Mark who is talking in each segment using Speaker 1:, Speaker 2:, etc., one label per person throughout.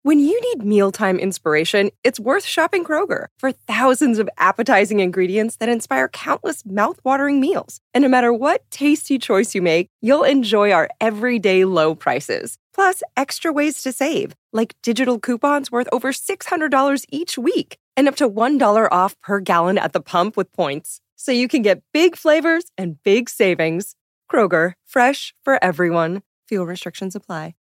Speaker 1: When you need mealtime inspiration, it's worth shopping Kroger for thousands of appetizing ingredients that inspire countless mouth-watering meals. And no matter what tasty choice you make, you'll enjoy our everyday low prices. Plus, extra ways to save, like digital coupons worth over $600 each week and up to $1 off per gallon at the pump with points. So you can get big flavors and big savings. Kroger, fresh for everyone. Fuel restrictions apply.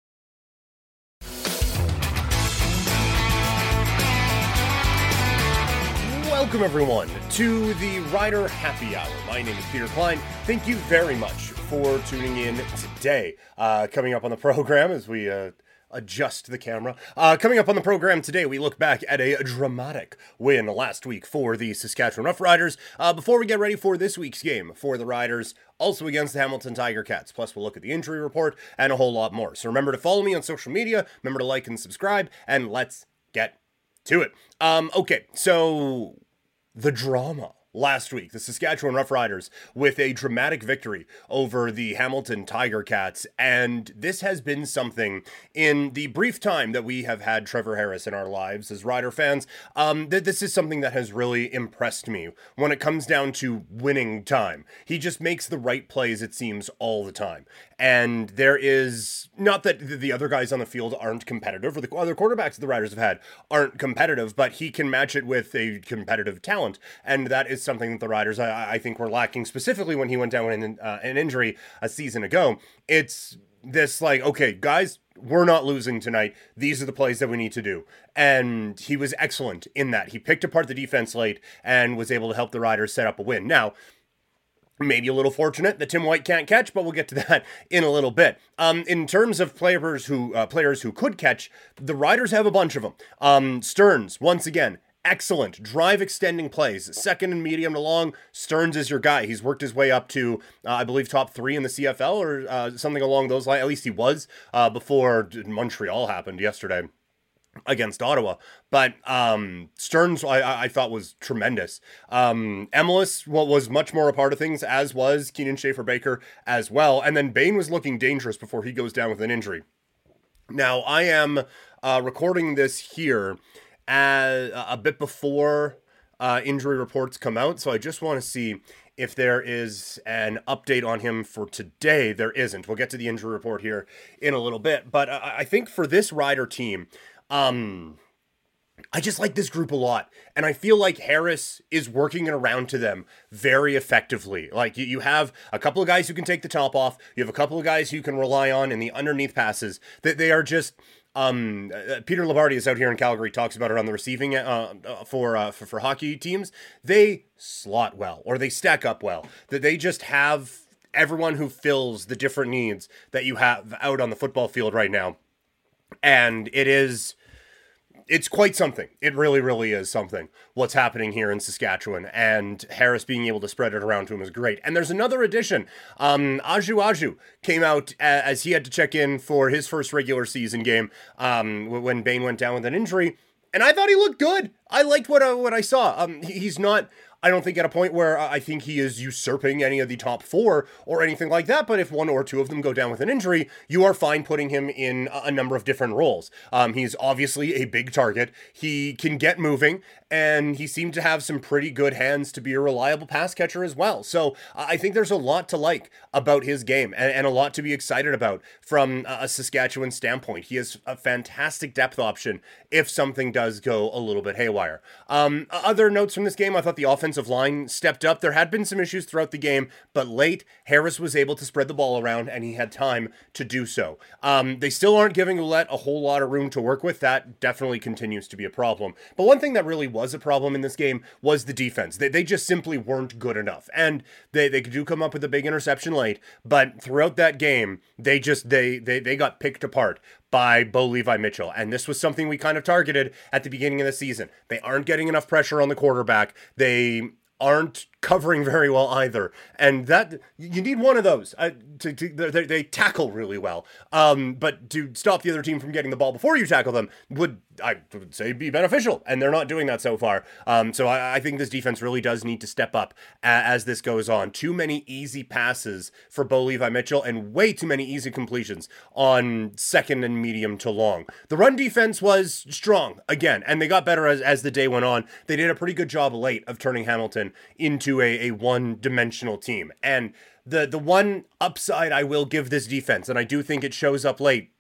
Speaker 2: Welcome, everyone, to the Rider Happy Hour. My name is Peter Klein. Thank you very much for tuning in today. Coming up on the program as we adjust the camera. Coming up on the program today, we look back at a dramatic win last week for the Saskatchewan Roughriders. Before we get ready for this week's game for the Riders, also against the Hamilton Tiger Cats. Plus, we'll look at the injury report and a whole lot more. So remember to follow me on social media. Remember to like and subscribe, and let's get to it. Okay, so the drama last week, the Saskatchewan Roughriders with a dramatic victory over the Hamilton Tiger Cats, and this has been something in the brief time that we have had Trevor Harris in our lives as Rider fans. This is something that has really impressed me when it comes down to winning time. He just makes the right plays, it seems, all the time. And there is, not that the other guys on the field aren't competitive, or the other quarterbacks that the Riders have had aren't competitive, but he can match it with a competitive talent, and that is something that the Riders, I think, were lacking, specifically when he went down in an injury a season ago. It's this, like, okay, guys, we're not losing tonight. These are the plays that we need to do. And he was excellent in that. He picked apart the defense late and was able to help the Riders set up a win. Now, maybe a little fortunate that Tim White can't catch, but we'll get to that in a little bit. In terms of players who could catch, the Riders have a bunch of them. Stearns, once again, excellent drive extending plays, second and medium to long. Stearns is your guy. He's worked his way up to, I believe, top 3 in the CFL or something along those lines. At least he was before Montreal happened yesterday against Ottawa. But Stearns, I thought, was tremendous. Emelis was much more a part of things, as was Keenan Schaefer-Baker as well. And then Bain was looking dangerous before he goes down with an injury. Now, I am recording this here a bit before injury reports come out, so I just want to see if there is an update on him for today. There isn't. We'll get to the injury report here in a little bit, but I think for this Rider team, I just like this group a lot, and I feel like Harris is working it around to them very effectively. Like, you have a couple of guys who can take the top off, you have a couple of guys who can rely on in the underneath passes, that they are just, Peter Labardi is out here in Calgary, talks about it on the receiving for hockey teams. They slot well, or they stack up well, that they just have everyone who fills the different needs that you have out on the football field right now. And it's quite something. It really, really is something, what's happening here in Saskatchewan, and Harris being able to spread it around to him is great. And there's another addition. Aju came out as he had to check in for his first regular season game when Bain went down with an injury, and I thought he looked good. I liked what I saw. He's not, I don't think, at a point where I think he is usurping any of the top 4 or anything like that, but if one or two of them go down with an injury, you are fine putting him in a number of different roles. He's obviously a big target. He can get moving, and he seemed to have some pretty good hands to be a reliable pass catcher as well. So I think there's a lot to like about his game, and a lot to be excited about from a Saskatchewan standpoint. He is a fantastic depth option if something does go a little bit haywire. Other notes from this game, I thought the offensive line stepped up. There had been some issues throughout the game, but late, Harris was able to spread the ball around, and he had time to do so. They still aren't giving Ouellette a whole lot of room to work with. That definitely continues to be a problem. But one thing that really was a problem in this game was the defense. They just simply weren't good enough. And they do come up with a big interception late, but throughout that game, they got picked apart by Bo Levi Mitchell. And this was something we kind of targeted at the beginning of the season. They aren't getting enough pressure on the quarterback. They aren't covering very well either. And that you need one of those. They tackle really well. But to stop the other team from getting the ball before you tackle them would, I would say, be beneficial. And they're not doing that so far. So I think this defense really does need to step up as this goes on. Too many easy passes for Bo Levi Mitchell and way too many easy completions on second and medium to long. The run defense was strong again, and they got better as the day went on. They did a pretty good job late of turning Hamilton into a one-dimensional team. And the one upside I will give this defense, and I do think it shows up late,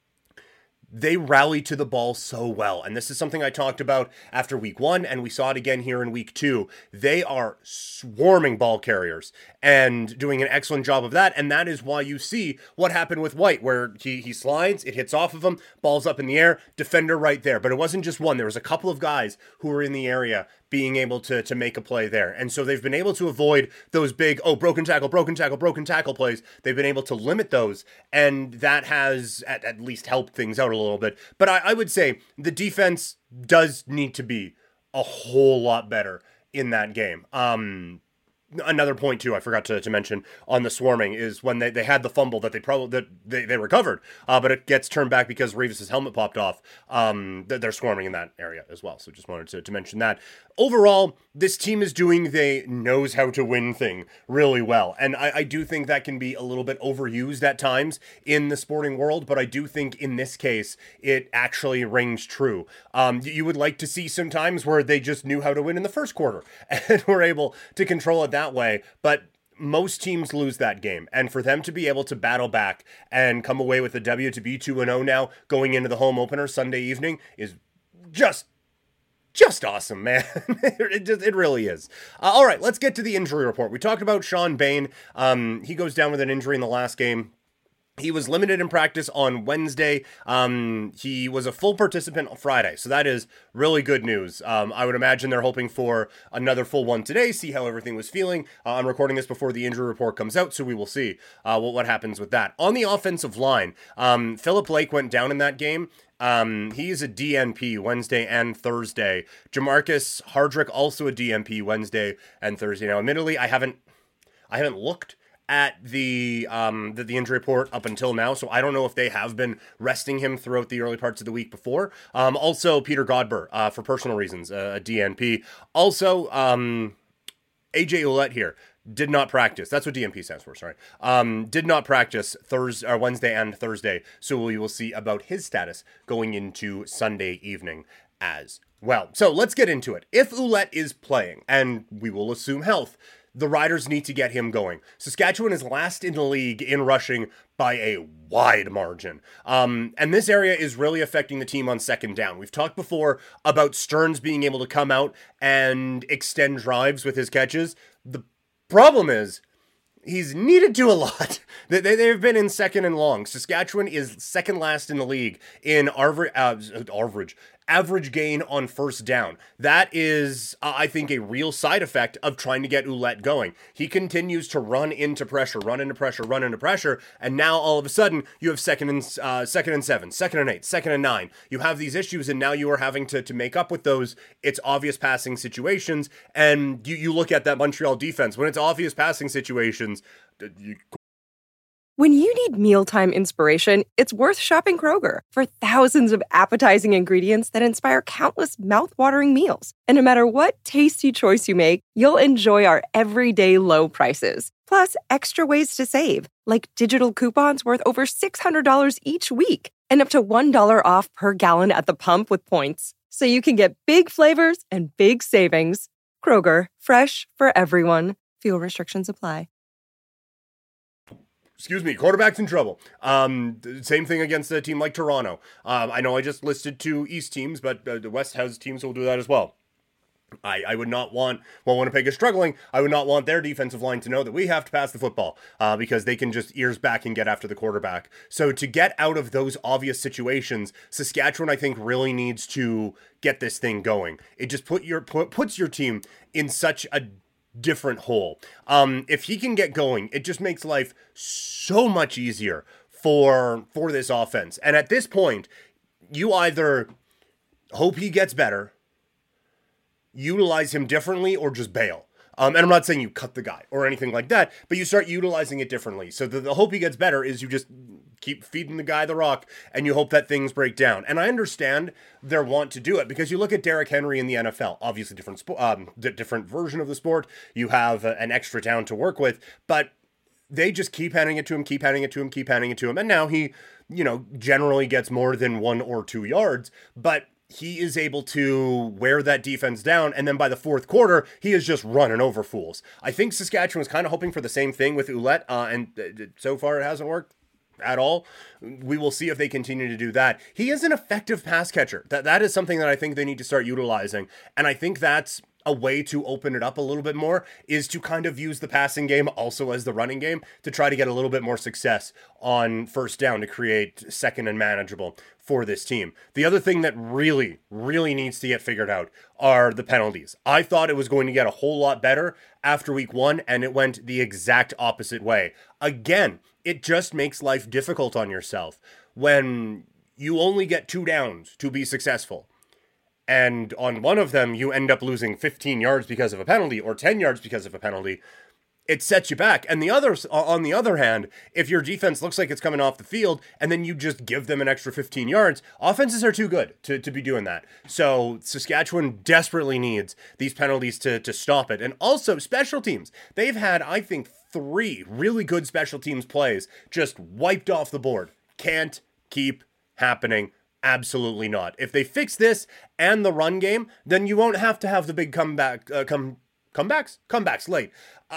Speaker 2: they rally to the ball so well. And this is something I talked about after week 1, and we saw it again here in week 2. They are swarming ball carriers and doing an excellent job of that. And that is why you see what happened with White, where he slides, it hits off of him, ball's up in the air, defender right there. But it wasn't just one. There was a couple of guys who were in the area being able to make a play there. And so they've been able to avoid those big, broken tackle plays. They've been able to limit those, and that has at least helped things out a little bit. But I would say the defense does need to be a whole lot better in that game. Another point too, I forgot to mention on the swarming is when they had the fumble that they recovered, but it gets turned back because Revis's helmet popped off. They're swarming in that area as well. So just wanted to mention that. Overall, this team is doing the knows how to win thing really well. And I do think that can be a little bit overused at times in the sporting world, but I do think in this case, it actually rings true. You would like to see some times where they just knew how to win in the first quarter and were able to control it that way, but most teams lose that game, and for them to be able to battle back and come away with a W to be 2-0 now going into the home opener Sunday evening is just awesome, man. It really is. All right, let's get to the injury report. We talked about Sean Bain. He goes down with an injury in the last game. He was limited in practice on Wednesday. He was a full participant on Friday, so that is really good news. I would imagine they're hoping for another full one today, see how everything was feeling. I'm recording this before the injury report comes out, so we will see what happens with that. On the offensive line, Philip Blake went down in that game. He is a DNP Wednesday and Thursday. Jamarcus Hardrick also a DNP Wednesday and Thursday. Now, admittedly, I haven't looked at the injury report up until now, so I don't know if they have been resting him throughout the early parts of the week before. Also, Peter Godber, for personal reasons, a DNP. Also, AJ Ouellette here did not practice. That's what DNP stands for, sorry. Did not practice Wednesday and Thursday, so we will see about his status going into Sunday evening as well. So let's get into it. If Ouellette is playing, and we will assume health, the Riders need to get him going. Saskatchewan is last in the league in rushing by a wide margin. And this area is really affecting the team on second down. We've talked before about Stearns being able to come out and extend drives with his catches. The problem is he's needed to a lot. They've been in second and long. Saskatchewan is second last in the league in average gain on first down. That is, I think, a real side effect of trying to get Ouellette going. He continues to run into pressure, and now all of a sudden you have second and 7, second and 8, second and 9. You have these issues, and now you are having to make up with those. It's obvious passing situations, and you look at that Montreal defense. When it's obvious passing situations,
Speaker 1: When you need mealtime inspiration, it's worth shopping Kroger for thousands of appetizing ingredients that inspire countless mouth-watering meals. And no matter what tasty choice you make, you'll enjoy our everyday low prices. Plus, extra ways to save, like digital coupons worth over $600 each week and up to $1 off per gallon at the pump with points. So you can get big flavors and big savings. Kroger, fresh for everyone. Fuel restrictions apply.
Speaker 2: Quarterback's in trouble. Same thing against a team like Toronto. I know I just listed 2 East teams, but the West has teams who will do that as well. I would not want, Winnipeg is struggling, I would not want their defensive line to know that we have to pass the football because they can just ears back and get after the quarterback. So to get out of those obvious situations, Saskatchewan, I think, really needs to get this thing going. It just puts your team in such a different hole. If he can get going, it just makes life so much easier for this offense. And at this point, you either hope he gets better, utilize him differently, or just bail. And I'm not saying you cut the guy or anything like that, but you start utilizing it differently. So the hope he gets better is you just keep feeding the guy the rock and you hope that things break down. And I understand their want to do it because you look at Derrick Henry in the NFL, obviously different version of the sport. You have an extra down to work with, but they just keep handing it to him. And now he, generally gets more than 1 or 2 yards, but he is able to wear that defense down, and then by the fourth quarter, he is just running over fools. I think Saskatchewan was kind of hoping for the same thing with Ouellette, and so far it hasn't worked at all. We will see if they continue to do that. He is an effective pass catcher. That is something that I think they need to start utilizing, and I think that's a way to open it up a little bit more, is to kind of use the passing game also as the running game to try to get a little bit more success on first down to create second and manageable for this team. The other thing that really, really needs to get figured out are the penalties. I thought it was going to get a whole lot better after week 1, and it went the exact opposite way. Again, it just makes life difficult on yourself when you only get 2 downs to be successful. And on one of them, you end up losing 15 yards because of a penalty or 10 yards because of a penalty. It sets you back. And on the other hand, if your defense looks like it's coming off the field and then you just give them an extra 15 yards, offenses are too good to be doing that. So Saskatchewan desperately needs these penalties to stop it. And also special teams. They've had, I think, 3 really good special teams plays just wiped off the board. Can't keep happening. Absolutely not. If they fix this and the run game, then you won't have to have the big comebacks late.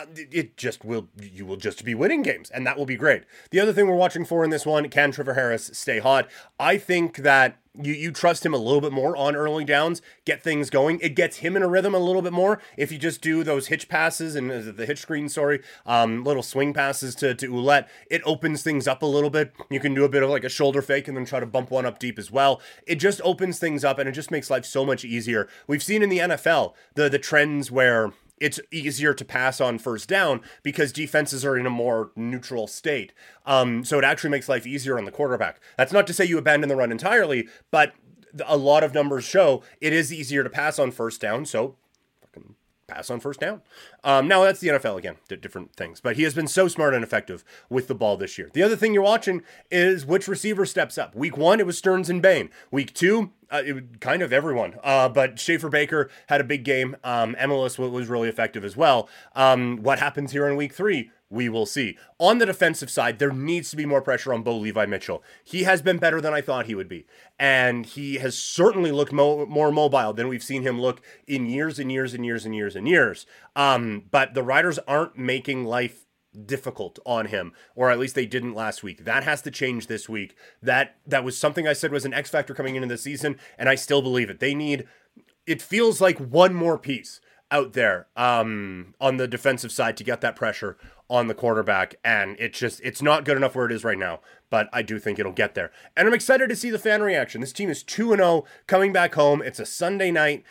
Speaker 2: You will just be winning games, and that will be great. The other thing we're watching for in this one, can Trevor Harris stay hot? I think that you trust him a little bit more on early downs, get things going. It gets him in a rhythm a little bit more if you just do those hitch passes and the hitch screen, little swing passes to Ouellette. It opens things up a little bit. You can do a bit of like a shoulder fake and then try to bump one up deep as well. It just opens things up and it just makes life so much easier. We've seen in the NFL the trends where it's easier to pass on first down because defenses are in a more neutral state. So it actually makes life easier on the quarterback. That's not to say you abandon the run entirely, but a lot of numbers show it is easier to pass on first down. So fucking pass on first down. Now that's the NFL again, different things, but he has been so smart and effective with the ball this year. The other thing you're watching is which receiver steps up. Week 1, it was Stearns and Bain. Week 2, it was kind of everyone, but Schaefer Baker had a big game. MLS was really effective as well. What happens here in week 3? We will see. On the defensive side, there needs to be more pressure on Bo Levi Mitchell. He has been better than I thought he would be. And he has certainly looked more mobile than we've seen him look in years and years and years and years and years. But the Riders aren't making life difficult on him, or at least they didn't last week. That has to change this week. That was something I said was an X factor coming into the season, and I still believe it. It feels like one more piece out there on the defensive side to get that pressure on the quarterback, and it's not good enough where it is right now, but I do think it'll get there. And I'm excited to see the fan reaction. This team is 2-0 coming back home. It's a Sunday night.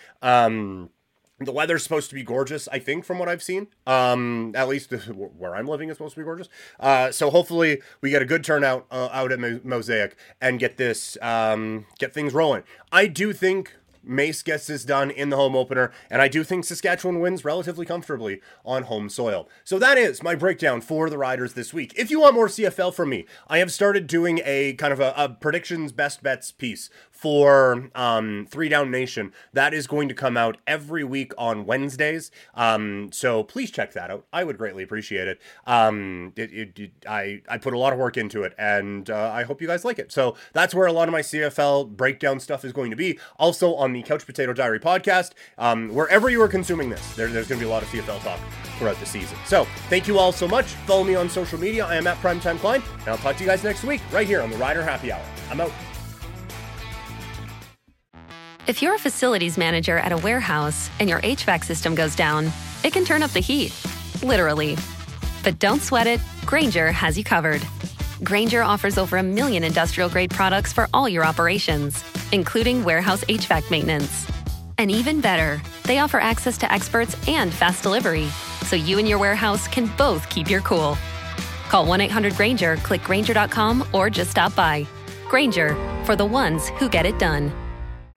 Speaker 2: The weather's supposed to be gorgeous, I think, from what I've seen. At least where I'm living is supposed to be gorgeous. So hopefully we get a good turnout out at Mosaic and get things rolling. I do think Mace gets this done in the home opener, and I do think Saskatchewan wins relatively comfortably on home soil. So that is my breakdown for the Riders this week. If you want more CFL from me, I have started doing a kind of a predictions best bets piece for 3 Down Nation. That is going to come out every week on Wednesdays. So please check that out. I would greatly appreciate it. I put a lot of work into it, and I hope you guys like it. So that's where a lot of my CFL breakdown stuff is going to be. Also on the Couch Potato Diary podcast, wherever you are consuming this, there's going to be a lot of CFL talk throughout the season. So thank you all so much. Follow me on social media. I am at Primetime Klein, and I'll talk to you guys next week right here on the Rider Happy Hour. I'm out.
Speaker 3: If you're a facilities manager at a warehouse and your HVAC system goes down, it can turn up the heat, literally. But don't sweat it, Grainger has you covered. Grainger offers over 1 million industrial-grade products for all your operations, including warehouse HVAC maintenance. And even better, they offer access to experts and fast delivery, so you and your warehouse can both keep your cool. Call 1-800-GRAINGER, click Grainger.com, or just stop by. Grainger, for the ones who get it done.